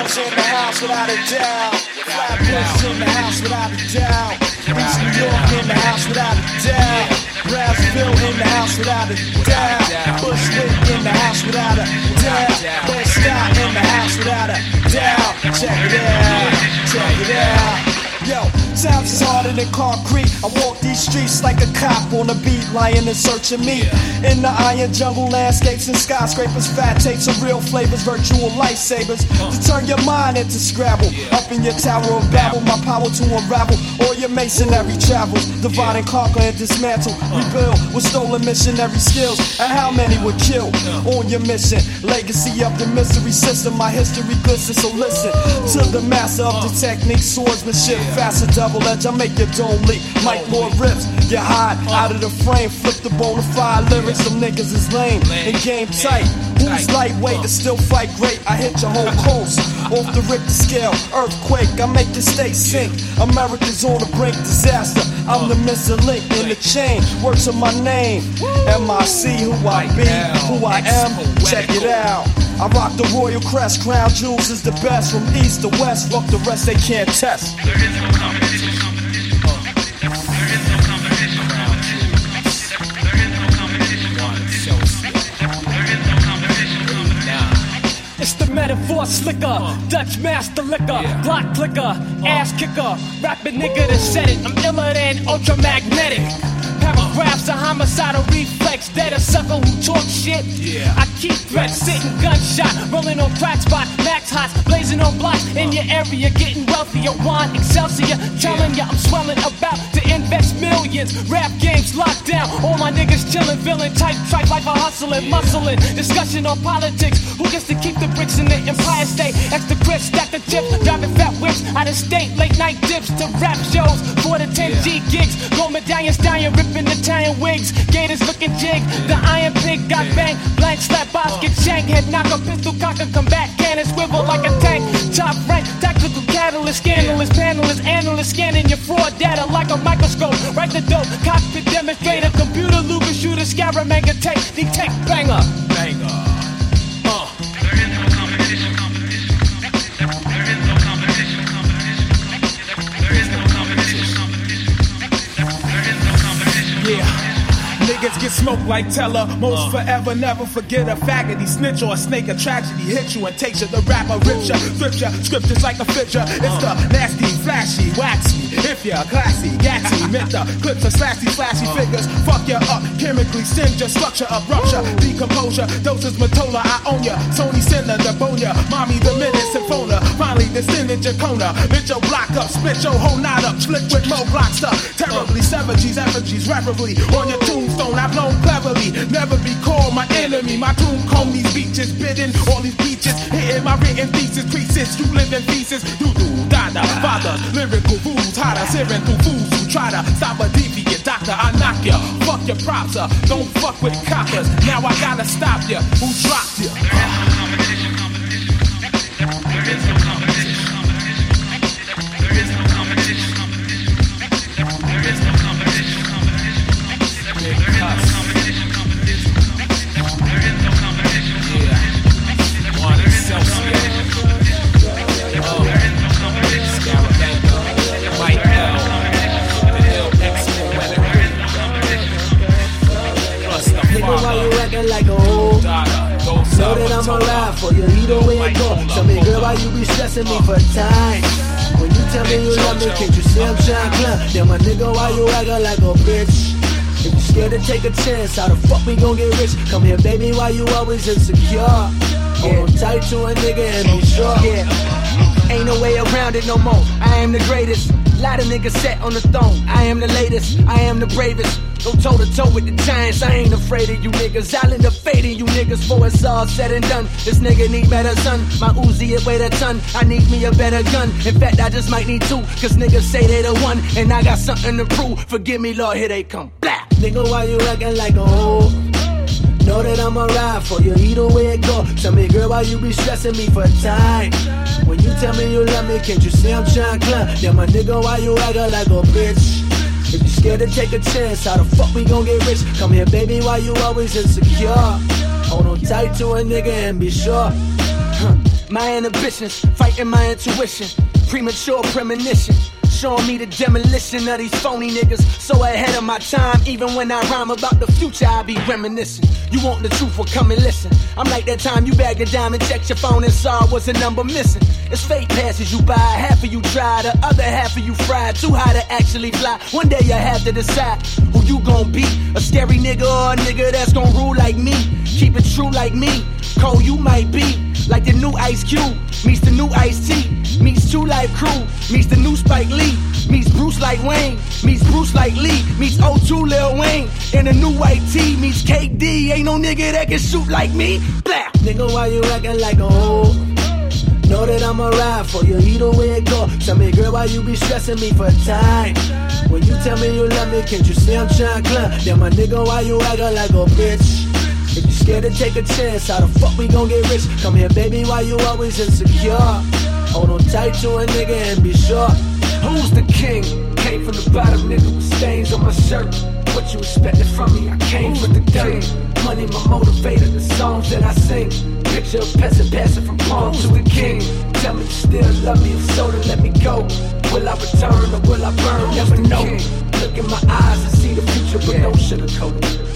Bronx in the house without a doubt. Flatbush in the house without a doubt. East New York in the house without a doubt. Brownsville in the house without a doubt. Bushwick in the house without a doubt. Bed-Stuy in the house without a doubt. Check it out, check it out. Yo, sounds is harder than concrete. I walk these streets like a cop on a beat, lying and searching me. In the iron jungle, landscapes and skyscrapers, fat tapes of real flavors, virtual lifesavers to turn your mind into Scrabble. Up in your tower of Babel, my power to unravel all your masonry travels. Divide and conquer and dismantle, rebuild with stolen missionary skills. And how many were killed on your mission? Legacy of the mystery system, my history glistens. So listen to the master of the technique, swordsmanship. Faster double edge, I make your dome leak. Mike Lord rips, get high out of the frame. Flip the bona fide lyrics, some niggas is lame and game tight. Who's lightweight and still fight great? I hit your whole coast off the Richter scale. Earthquake, I make the state sink. America's on the brink, disaster. I'm the missing link in the chain. Words of my name, M.I.C. Who I be, who I am. Check it out. I rock the royal crest, crown jewels is the best. From east to west, fuck the rest they can't test. There is no competition. It's the metaphor slicker, Dutch master liquor, block clicker, ass kicker, rapping nigga that said it. I'm iller than ultramagnetic. Paragraphs, a homicidal reflex. That a sucker who talk shit. I keep threats, sitting gunshot, rolling on crack spot, max hots, blazing on blocks in your area, getting wealthier. Wine Excelsior, telling ya I'm swelling about to invest millions. Rap games locked down, all my niggas chilling, feeling tight, tripe like a hustling, muscling. Discussion on politics, who gets to keep the bricks in the Empire State? Extra crisp, stack the chips, driving fat whips out of state, late night dips to rap shows for the 10G gigs. Gold medallions, stallion, ripping Italian wigs, gators looking jig. The iron pig got bang, blank slap box, get shank, head knocker, pistol cocker, combat cannon, swivel like a tank. Top rank, tactical catalyst, scandalous panelists, analysts scanning your fraud data like a microscope. Right the dope, cockpit demonstrator, computer Luger shooter, scaramanga tape, detect banger. Banger. Niggas get smoked like Teller. Most forever never forget a faggoty snitch or a snake. A tragedy hits you and takes you. The rapper rips ya, strips ya, scriptures like a picture. It's the nasty, flashy, waxy. If you're classy, gatsy, mint the clips of slashy, flashy figures. Fuck you up, chemically send your structure up, rupture, decomposure. Doses Matola, I own ya. Sony Sinner, the bonia. Mommy, the minute symphona. Finally descended your corner. Bit your block up, split your whole knot up. Slick with mo blocks up. Terribly, 7G's, effigies, reverently. On your tombstone, I've blown cleverly. Never be called my enemy. My tomb comb these beaches, bidding all these beaches. Hitting my written thesis, creases. You live in pieces. Doo-doo, dada, fathers, lyrical fools. Hotter, sipping through fools who try to stop a deviant doctor. I knock ya. Fuck your props, don't fuck with coppers. Now I gotta stop ya. Who dropped ya? There is no competition. There is no competition. There is no competition. There is no competition. There is no competition. Yeah. One Excelsior. Oh, there is no competition. Scaramanga. White L. The Hill Expo weather. Trust the Nigga, why you acting like a hoe? Know that I'ma ride for you, either way it go. Tell me, girl, why you be stressing me for time? When you tell me you love me, can't you see I'm trying to climb? Then my nigga, why you acting like a bitch? If you scared to take a chance, how the fuck we gon' get rich? Come here, baby, why you always insecure? Hold on tight to a nigga and be sure. Yeah, ain't no way around it no more. I am the greatest. Lot of niggas set on the throne. I am the latest. I am the bravest. Go toe to toe with the giants. I ain't afraid of you niggas. I'll end up fading you niggas before it's all said and done. This nigga need better son. My Uzi it weighed a ton. I need me a better gun. In fact, I just might need two. Cause niggas say they the one. And I got something to prove. Forgive me, Lord, here they come. Blah. Nigga, why you acting like a hoe? Know that I'ma ride for you, either way it go. Tell me, girl, why you be stressing me for time? When you tell me you love me, can't you see I'm trying to climb? Then my nigga, why you acting like a bitch? If you scared to take a chance, how the fuck we gon' get rich? Come here, baby, why you always insecure? Hold on tight to a nigga and be sure. My inhibitions, fighting my intuition. Premature premonition, showing me the demolition of these phony niggas. So ahead of my time, even when I rhyme about the future, I be reminiscing. You want the truth, well come and listen. I'm like that time you bagged a dime and checked your phone and saw was a number missing. It's fake passes you buy, half of you dry, the other half of you fried. Too high to actually fly, one day you have to decide who you gon' be. A scary nigga or a nigga that's gon' rule like me. Keep it true like me, cold you might be. Like the new Ice Cube, meets the new Ice-T, meets Two Life Crew, meets the new Spike Lee, meets Bruce like Wayne, meets Bruce like Lee, meets O2 Lil Wayne, and the new white tee, meets KD, ain't no nigga that can shoot like me, blah. Nigga, why you acting like a hoe? Know that I'ma ride for you, either way it go. Tell me, girl, why you be stressing me for time? When you tell me you love me, can't you see I'm trying to climb? Then my nigga, why you acting like a bitch? If you scared to take a chance, how the fuck we gon' get rich? Come here, baby, why you always insecure? Hold on tight to a nigga and be sure. Who's the king? Came from the bottom, nigga, with stains on my shirt. What you expected from me? I came with the dirt. Money my motivator, the songs that I sing. Picture a peasant passing from palm to the king. Tell me you still love me, if so then let me go. Will I return or will I burn? Never know. Look in my eyes and see the future, but don't sugarcoat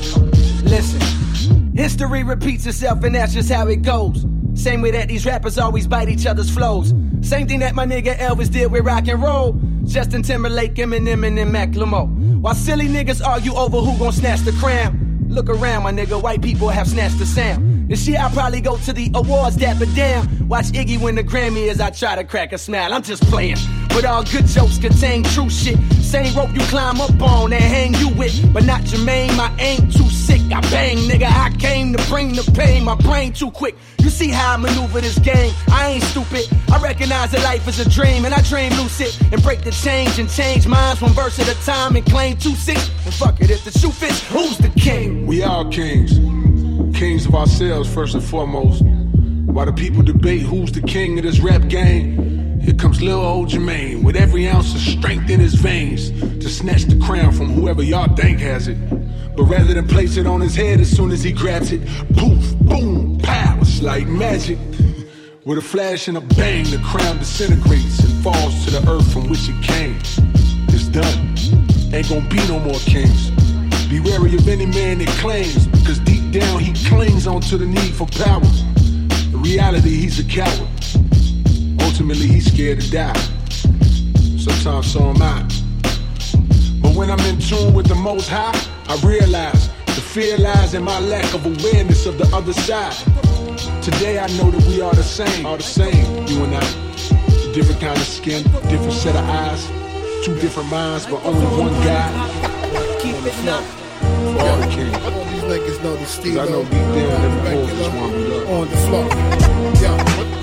it. Listen, history repeats itself and that's just how it goes. Same way that these rappers always bite each other's flows. Same thing that my nigga Elvis did with rock and roll. Justin Timberlake, Eminem, and then Macklemore. While silly niggas argue over who gon' snatch the crown. Look around, my nigga, white people have snatched the sound. This year I'll probably go to the awards, dapper down. Watch Iggy win the Grammy as I try to crack a smile. I'm just playing, but all good jokes contain true shit. Same rope you climb up on and hang you with, but not Jermaine, my aim too sick. I bang, nigga, I came to bring the pain. My brain too quick. You see how I maneuver this game. I ain't stupid. I recognize that life is a dream, and I dream lucid and break the change and change minds one verse at a time and claim 2-6. And fuck it, if the shoe fits, who's the king? We are kings. Kings of ourselves first and foremost. While the people debate who's the king of this rap game, here comes Lil old Jermaine with every ounce of strength in his veins to snatch the crown from whoever y'all think has it. But rather than place it on his head as soon as he grabs it, poof, boom, pow, it's like magic. With a flash and a bang, the crown disintegrates and falls to the earth from which it came. It's done. Ain't gonna be no more kings. Be wary of any man that claims, because deep down he clings onto the need for power. In reality, he's a coward. Ultimately, he's scared to die. Sometimes so am I. But when I'm in tune with the Most High, I realize the fear lies in my lack of awareness of the other side. Today I know that we are the same, you and I. Different kind of skin, different set of eyes, two different minds, but only one God. Keep it up. For all the kings. All these niggas know the Steve. I know deep down that the whole just want me up. On the floor. Yeah.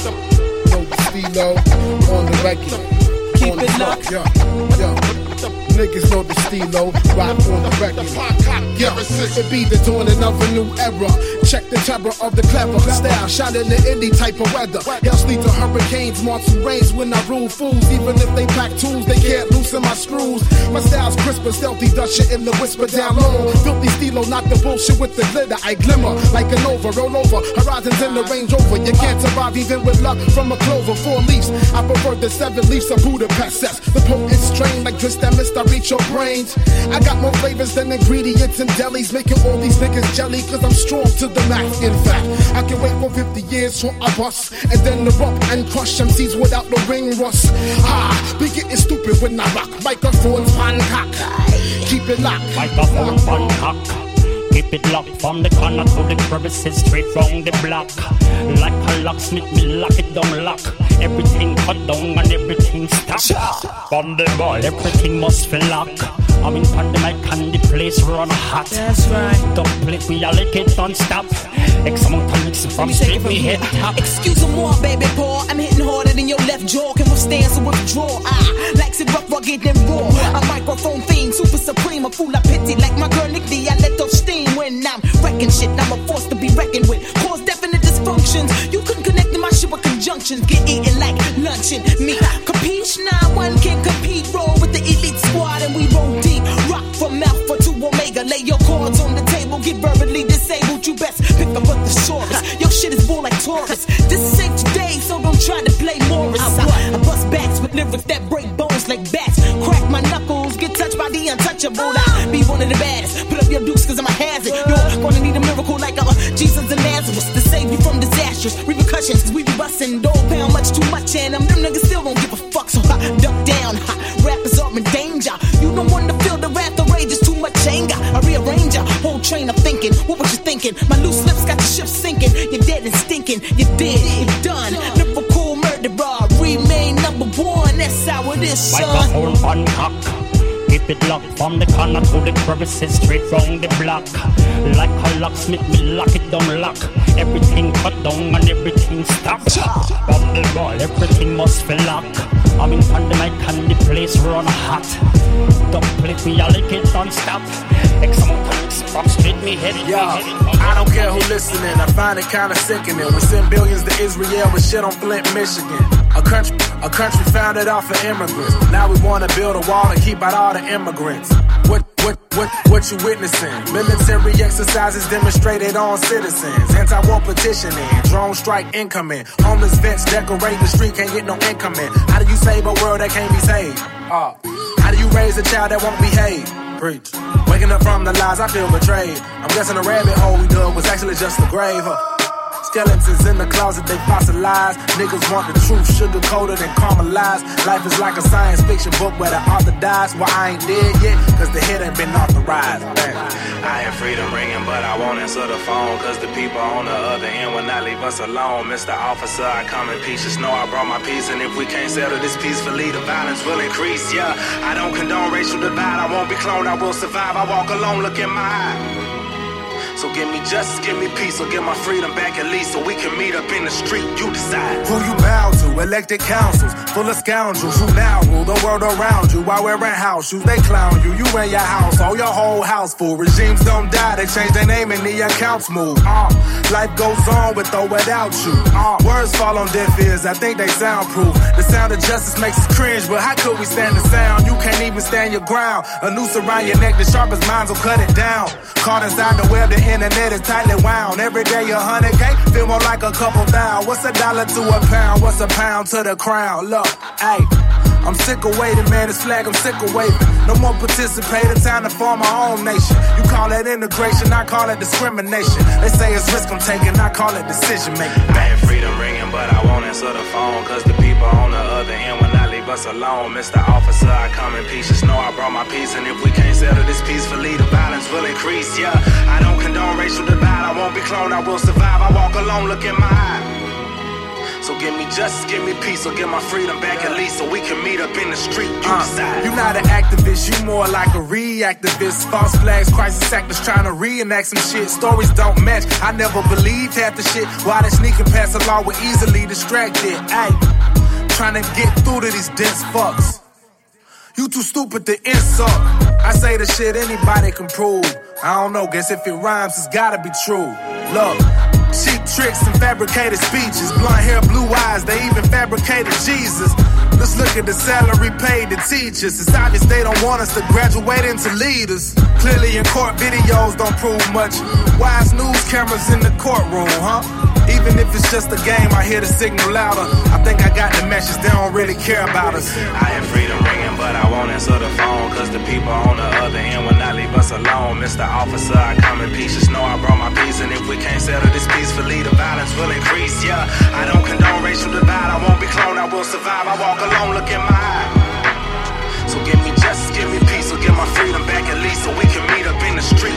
Know the Stilo on the regular. Keep it up. Yeah. Niggas know the Stilo, rock on the regular. Yeah, it be the dawning of a new era. Check the terror of the clever style, shot in any type of weather. Y'all sleep to hurricanes, monsoon rains when I rule fools. Even if they pack tools, they can't loosen my screws. My style's crisp and stealthy, does shit in the whisper down low. Filthy Stilo, not the bullshit with the glitter. I glimmer like an over, roll over. Horizons in the Range Rover. You can't survive even with luck from a clover. 4 leaves, I prefer the 7 leaves of Budapest. The potent strain like twist that mist, I reach your brains. I got more flavors than ingredients in delis, making all these niggas jelly, cause I'm strong to the max. In fact, I can wait for 50 years for a bust, and then erupt and crush MCs without no ring rust. Be getting stupid when I rock. Microphones on cock. Keep it locked. Microphone on cock. Keep it locked from the corner to the crevices, straight from the block. Like a locksmith, me lock it down, lock. Everything cut down and everything stop. From the ball, everything must feel lock. I'm in front of the mic and the place run hot. That's right. Don't play, we all like it non-stop. X amount of mix from straight, we hit top. Excuse me more, baby boy. I'm hitting harder than your left jaw can withstand some withdrawal. I like it rough, rugged, and raw. A microphone fiend, super supreme, a fool I pity. Like my girl Nick D, I let off steam when I'm wrecking shit. I'm a force to be reckoned with. Cause definite dysfunctions. You couldn't connect to my shit with conjunctions. Get eaten like luncheon. Me, capiche? Nah, one can't compete. Roll with the elite squad and we roll deep. Rock from Alpha to Omega. Lay your cards on the table. Get verbally disabled. You best pick up a thesaurus. Your shit is more like Taurus. This is safe today, so don't try to play Morris. I bust backs with lyrics that break bones like bats. Crack my knuckles, get touched by the untouchable. I be one of the baddest. Put up your dukes cause I'm a hazard. You're gonna need a miracle like Jesus and Lazarus to save you from disastrous repercussions. Cause we be bustin' dog pound much too much, and them niggas still don't give a fuck. So I duck down. Rappers are in danger. You don't want to feel the wrath of rage. It's too much anger. I rearrange ya. Whole train of thinking. What was you thinking? My loose lips got the ship sinking. You're dead and stinking. You're dead. You're done. Lyrical murderer. Remain number one. That's how it is, son. Microphone on cock. Keep it locked from the corner to the crevices, straight from the block. Like a locksmith, me lock it down, lock. Everything cut down and everything stop. From the ball, everything must fill lock. I'm in on the mic and the place run hot. Don't play me, I like it non-stop. X amount of mix from straight me head. I don't care who listening, I find it kinda sickening. We send billions to Israel with shit on Flint, Michigan. A country founded off of immigrants. Now we wanna build a wall and keep out all the immigrants. What you witnessing? Military exercises demonstrated on citizens. Anti-war petitioning, drone strike incoming. Homeless vets decorate the street, can't get no income in. How do you save a world that can't be saved? How do you raise a child that won't behave? Preach. Waking up from the lies, I feel betrayed. I'm guessing the rabbit hole we dug was actually just a grave. Skeletons in the closet, they fossilized. Niggas want the truth, sugar-coated and caramelized. Life is like a science fiction book where the author dies. Why I ain't dead yet? Cause the head ain't been authorized. I hear freedom ringing, but I won't answer the phone. Cause the people on the other end will not leave us alone. Mr. Officer, I come in peace. Just know I brought my peace. And if we can't settle this peacefully, the violence will increase. Yeah, I don't condone racial divide. I won't be cloned, I will survive. I walk alone, look in my eye. So give me justice, give me peace, or give my freedom back at least, so we can meet up in the street, you decide. Who you bow to? Elected councils, full of scoundrels who now rule the world around you while wearing house shoes. They clown you, you in your house, all your whole house full. Regimes don't die, they change their name and the accounts move. Life goes on with or without you. Words fall on deaf ears, I think they soundproof. The sound of justice makes us cringe, but how could we stand the sound? You can't even stand your ground. A noose around your neck, the sharpest minds will cut it down. Caught inside the web, the internet is tightly wound. Every day 100K, feel more like a couple thousand. What's $1 to a pound? What's a pound to the crown? Look, ayy, I'm sick of waiting, man, this flag I'm sick of waving. No more participating, time to form my own nation. You call that integration, I call it discrimination. They say it's risk I'm taking, I call it decision making. I hear freedom ringing, but I won't answer the phone. Cause the people on the other end will not leave us alone. Mr. Officer, I come in peace, just know I brought my peace. And if we can't settle this peacefully, the violence will increase. Yeah, I don't condone racial divide, I won't be cloned, I will survive. I walk alone, look in my eye. So give me justice, give me peace, or give my freedom back at least, so we can meet up in the street, you decide. You're not an activist, you more like a reactivist. False flags, crisis actors trying to reenact some shit. Stories don't match, I never believed half the shit. Why they sneaking past the law, we're easily distracted. Ayy, trying to get through to these dense fucks. You too stupid to insult. I say the shit anybody can prove. I don't know, guess if it rhymes, it's gotta be true. Look, cheap tricks and fabricated speeches. Blonde hair, blue eyes, they even fabricated Jesus. Let's look at the salary paid to teachers. It's obvious they don't want us to graduate into leaders. Clearly in court videos don't prove much. Wise news cameras in the courtroom, huh? Even if it's just a game, I hear the signal louder. I think I got the message, they don't really care about us. I hear freedom ringing, but I won't answer the phone. Cause the people on the other end will not leave us alone. Mr. Officer, I come in peace, just know I brought my peace. And if we can't settle this peacefully, the violence will increase. Yeah, I don't condone racial divide, I won't be cloned, I will survive. I walk alone, look in my eye. So give me justice, give me peace, or give my freedom back at least, so we can meet up in the street.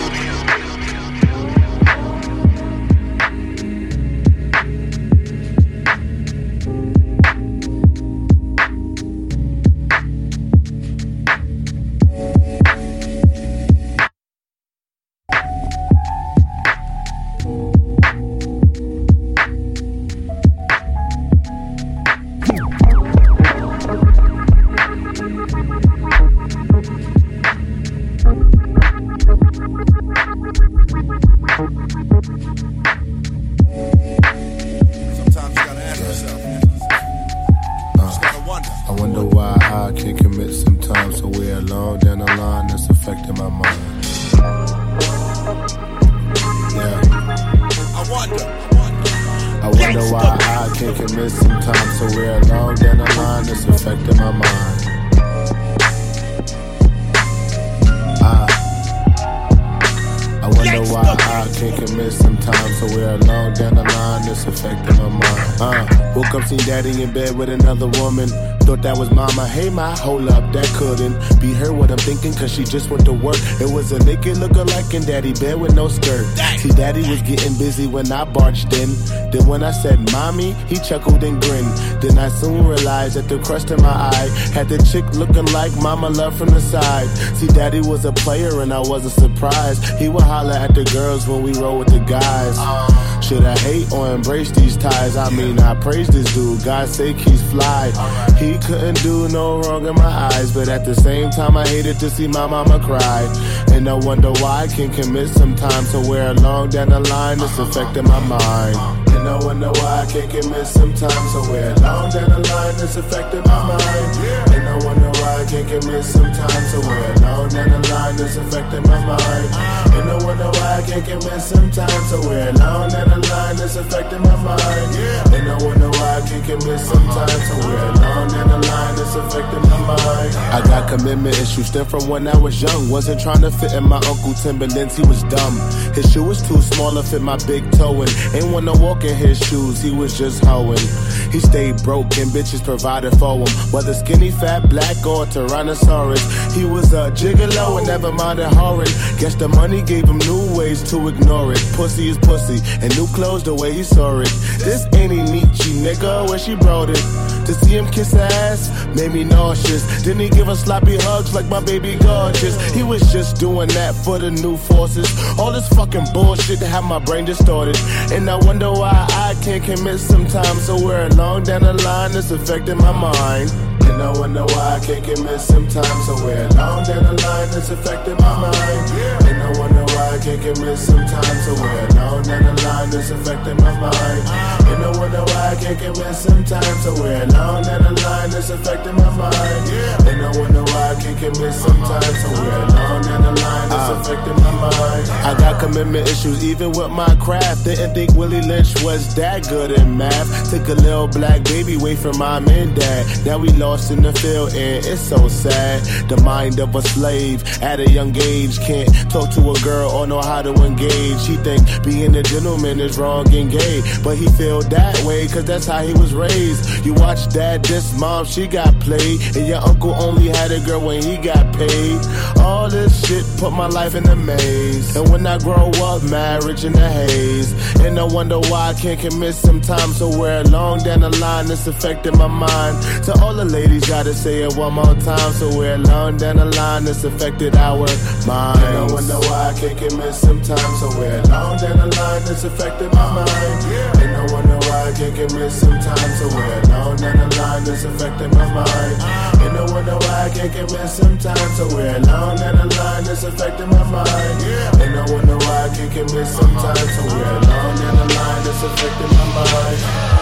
I can't commit sometimes, so we're along down the line, it's affecting my mind. I wonder why I can't commit sometimes, so we're along down the line, it's affecting my mind. Woke up, seen daddy in bed with another woman. Thought that was mama, hey ma, hold up, that couldn't be her. What I'm thinking, cause she just went to work. It was a naked lookalike in daddy bed with no skirt. See, daddy was getting busy when I barged in. Then when I said mommy, he chuckled and grinned. Then I soon realized that the crust in my eye had the chick looking like mama love from the side. See, daddy was a player and I wasn't surprised. He would holler at the girls when we roll with the guys. Should I hate or embrace these ties? I mean, I praise this dude, God's sake he's fly. He couldn't do no wrong in my eyes, but at the same time I hated to see my mama cry. And I wonder why I can't commit sometimes, so we're along down the line, it's affecting my mind. And I wonder why I can't commit sometimes, so we're along down the line, it's affecting my mind. And I wonder why I can't commit sometimes, so we're along down the line, it's affecting my mind. And I wonder why I can't commit sometimes, so we're along down the line, it's affecting my mind. And I wonder why I can't commit sometimes, so we're along down the line, it's affecting my mind. I got commitment issues, stem from when I was young. Wasn't trying to fit in my Uncle Timberlands, he was dumb. His shoe was too small to fit my big toe in. Ain't wanna walk in his shoes, he was just hoeing. He stayed broke and bitches provided for him. Whether skinny, fat, black, or Tyrannosaurus. He was a gigolo and never minded horrid. Guess the money gave him new ways to ignore it. Pussy is pussy, and new clothes the way he saw it. This ain't a Nietzsche, nigga, where she brought it. To see him kiss her ass made me nauseous. Didn't he give her sloppy hugs like my baby gorgeous? He was just doing that for the new forces. All this fucking bullshit to have my brain distorted. And I wonder why I can't commit sometimes, so we're along down the line, it's affecting my mind. And I wonder why I can't commit sometimes, so we're along down the line, it's affecting my mind. And I wonder why I can't commit sometimes, so we're along down the line, it's affecting my mind. And I wonder why I can't commit sometimes, so we're along down the line, it's affecting my mind. And I wonder why I can't commit sometimes, so we're along down the line, it's affecting my mind. I got commitment issues even with my craft. Didn't think Willie Lynch was that good in math. Took a little black baby away from mom and dad. Now we lost in the field and it's so sad. The mind of a slave at a young age. Can't talk to a girl or know how to engage. He think being a gentleman is wrong and gay, but he feel that way cause that's how he was raised. You watch dad diss mom, she got played, and your uncle only had a girl when he got paid. All this shit put my life in a maze, and when I grow up, marriage in the haze. And I wonder why I can't commit sometimes, so we're along down the line, it's affecting my mind. To all the ladies, gotta say it one more time, so we're along down the line, it's affected our mind. And I wonder why I can't commit sometimes, so we're along down the line, it's affecting my mind. And I wonder why I can't commit sometimes, so we're along down the line, it's affecting my mind. And I wonder why I can't commit sometimes, so we're along down the line, it's affecting my mind. And I wonder why I can't commit sometimes, so we're along down the line, it's affecting my mind.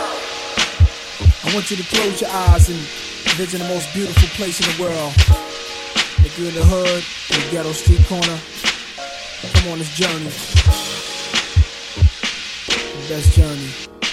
I want you to close your eyes and envision the most beautiful place in the world. If you're in the hood, in the ghetto street corner, come on this journey. The best journey.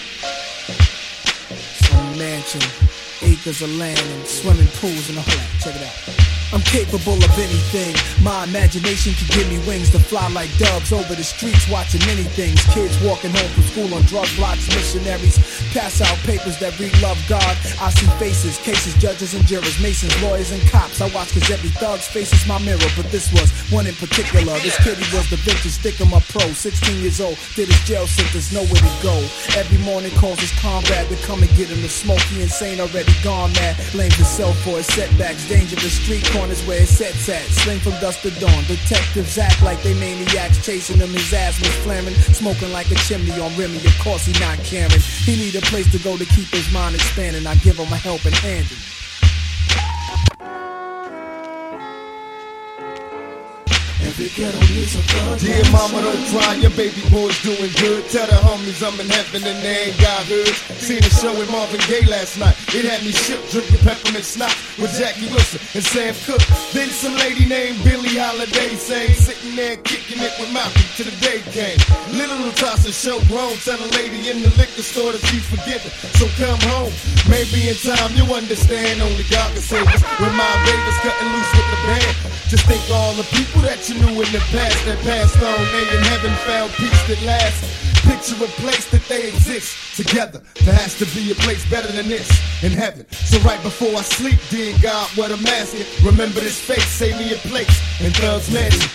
Some mansion, acres of land, and swimming pools and all that. Check it out. I'm capable of anything. My imagination can give me wings to fly like doves over the streets, watching many things. Kids walking home from school on drug blocks, missionaries pass out papers that read love God. I see faces, cases, judges and jurors, masons, lawyers and cops. I watch cause every thug's face is my mirror, but this was one in particular. This kid, he was the vintage stick-em-up pro, 16 years old, did his jail sentence, nowhere to go. Every morning calls his comrade to come and get him to smoke. He insane, already gone mad, blames himself for his setbacks. Dangerous street corners where his sets at, sling from dusk to dawn. Detectives act like they maniacs, chasing him, his ass was flaring, smoking like a chimney on Remy. Of course he not caring, he need a place to go to keep his mind expanding. I give him a helping hand. And Dear mama, don't cry, your baby boy's doing good. Tell the homies I'm in heaven and they ain't got hoods. Seen a show with Marvin Gaye last night. It had me shook, drinking peppermint snot with Jackie Wilson and Sam Cooke. Then some lady named Billie Holiday sang, sitting there kicking it with Malcolm till the day came. Little Natasha show grown, tell a lady in the liquor store that she's forgiven. So come home, maybe in time you'll understand. Only God can save us. When my Raiders cutting loose with the band. Just think of all the people that you knew in the past that passed on. They in heaven found peace that lasts. Picture a place that they exist together. There has to be a place better than this in heaven. So right before I sleep, dear God, what I'm asking, remember this face, save me a place in Thug's Mansion.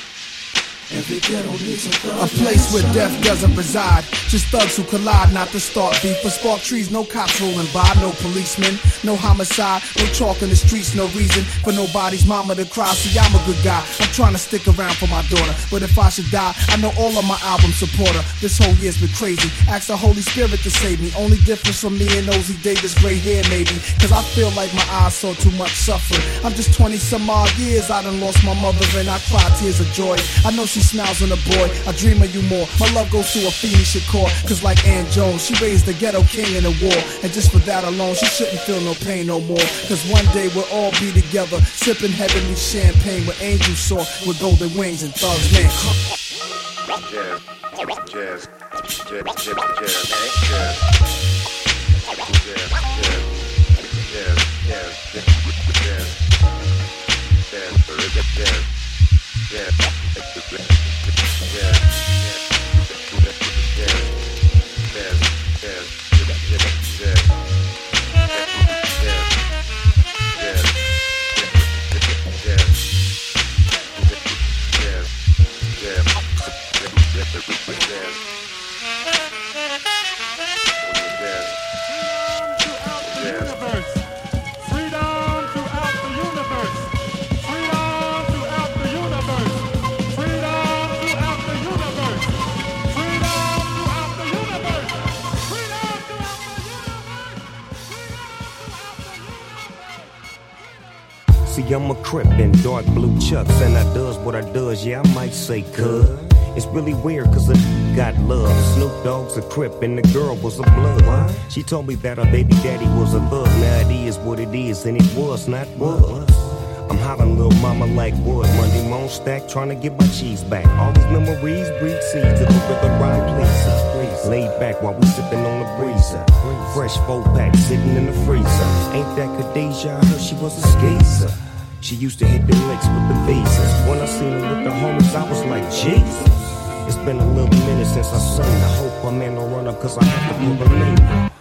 A place where death doesn't reside. Just thugs who collide, not to start beef. For spark trees, no cops rolling by, no policemen, no homicide, no chalk in the streets, no reason for nobody's mama to cry. See, I'm a good guy, I'm trying to stick around for my daughter. But if I should die, I know all of my album supporter. This whole year's been crazy. Ask the Holy Spirit to save me. Only difference from me and Ozzy Davis, gray hair maybe. Cause I feel like my eyes saw too much suffering. I'm just 20 some odd years, I done lost my mother and I cry tears of joy. I know she smiles on a boy, I dream of you more. My love goes to a fiend Shakur, cause like Ann Jones, she raised the ghetto king in the war. And just for that alone, she shouldn't feel no pain no more. Cause one day we'll all be together, sipping heavenly champagne with angels soar with golden wings and Thug's Mansion. See, I'm a Crip in dark blue chucks, and I does what I does, yeah, I might say cuz. It's really weird cause a got love. Snoop Dogg's a Crip and the girl was a blood. She told me that her baby daddy was a thug. Now it is what it is, and it was not was. I'm hollering little mama like wood. Monday morning stack, trying to get my cheese back. All these memories breed seeds to the rhythm rhyme pleaser. Laid back while we sipping on the breezer. Fresh 4-pack sitting in the freezer. Ain't that Khadijah? I heard she was a skeezer. She used to hit the licks with the visas. When I seen her with the homies, I was like, Jesus. It's been a little minute since I seen. I hope my man don't run up cause I have to pull a name.